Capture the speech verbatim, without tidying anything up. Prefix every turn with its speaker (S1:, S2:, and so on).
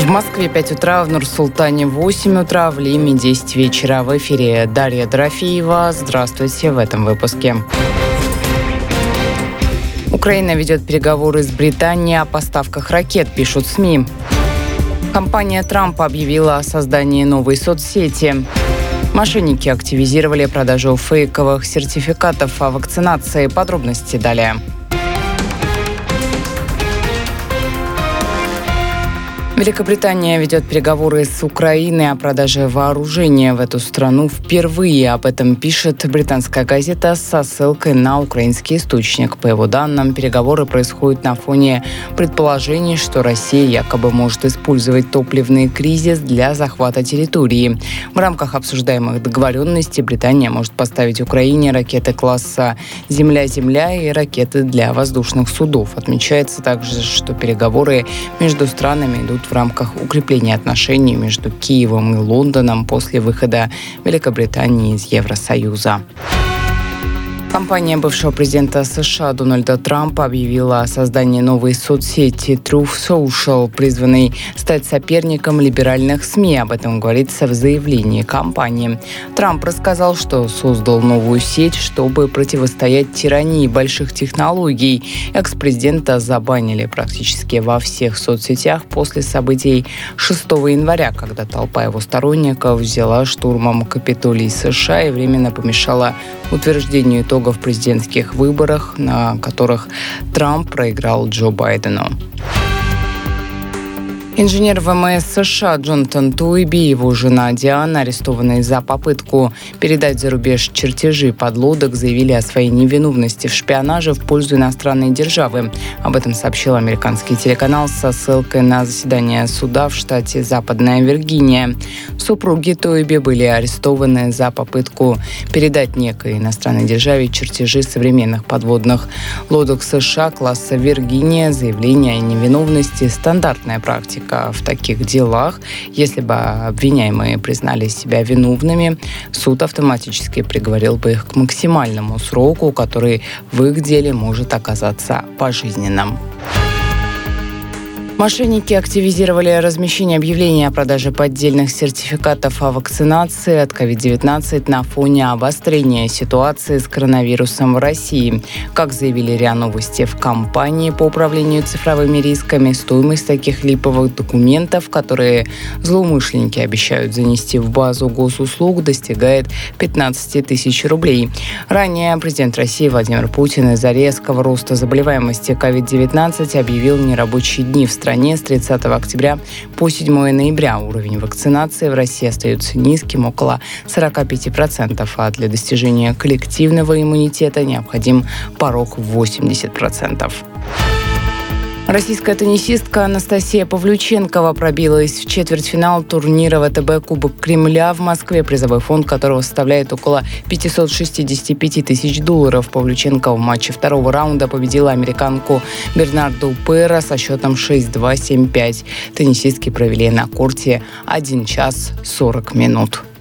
S1: В Москве пять утра, в Нур-Султане восемь утра, в Лиме десять вечера. В эфире Дарья Дорофеева. Здравствуйте в этом выпуске. Украина ведет переговоры с Британией о поставках ракет, пишут СМИ. Компания Трампа объявила о создании новой соцсети. Мошенники активизировали продажу фейковых сертификатов о вакцинации. Подробности далее. Великобритания ведет переговоры с Украиной о продаже вооружения в эту страну впервые. Об этом пишет британская газета со ссылкой на украинский источник. По его данным, переговоры происходят на фоне предположений, что Россия якобы может использовать топливный кризис для захвата территории. В рамках обсуждаемых договоренностей Британия может поставить Украине ракеты класса «Земля-Земля» и ракеты для воздушных судов. Отмечается также, что переговоры между странами идут в рамках укрепления отношений между Киевом и Лондоном после выхода Великобритании из Евросоюза. Компания бывшего президента США Дональда Трампа объявила о создании новой соцсети Truth Social, призванной стать соперником либеральных СМИ. Об этом говорится в заявлении компании. Трамп рассказал, что создал новую сеть, чтобы противостоять тирании больших технологий. Экс-президента забанили практически во всех соцсетях после событий шестого января, когда толпа его сторонников взяла штурмом Капитолий США и временно помешала утверждению итогов в президентских выборах, на которых Трамп проиграл Джо Байдену. Инженер ВМС США Джонатан Тойби и его жена Диана, арестованные за попытку передать за рубеж чертежи подлодок, заявили о своей невиновности в шпионаже в пользу иностранной державы. Об этом сообщил американский телеканал со ссылкой на заседание суда в штате Западная Виргиния. Супруги Тойби были арестованы за попытку передать некой иностранной державе чертежи современных подводных лодок США класса Виргиния. Заявление о невиновности – стандартная практика в таких делах. Если бы обвиняемые признали себя виновными, суд автоматически приговорил бы их к максимальному сроку, который в их деле может оказаться пожизненным. Мошенники активизировали размещение объявлений о продаже поддельных сертификатов о вакцинации от ковид девятнадцать на фоне обострения ситуации с коронавирусом в России. Как заявили РИА Новости в компании по управлению цифровыми рисками, стоимость таких липовых документов, которые злоумышленники обещают занести в базу госуслуг, достигает пятнадцать тысяч рублей. Ранее президент России Владимир Путин из-за резкого роста заболеваемости ковид девятнадцать объявил нерабочие дни в стране. В стране с тридцатого октября по седьмого ноября. Уровень вакцинации в России остается низким, около сорок пять процентов, а для достижения коллективного иммунитета необходим порог в восемьдесят процентов. Российская теннисистка Анастасия Павлюченкова пробилась в четвертьфинал турнира ВТБ Кубок Кремля в Москве, призовой фонд которого составляет около пятьсот шестьдесят пять тысяч долларов. Павлюченкова в матче второго раунда победила американку Бернарду Пера со счетом шесть-два, семь-пять. Теннисистки провели на корте один час сорок минут.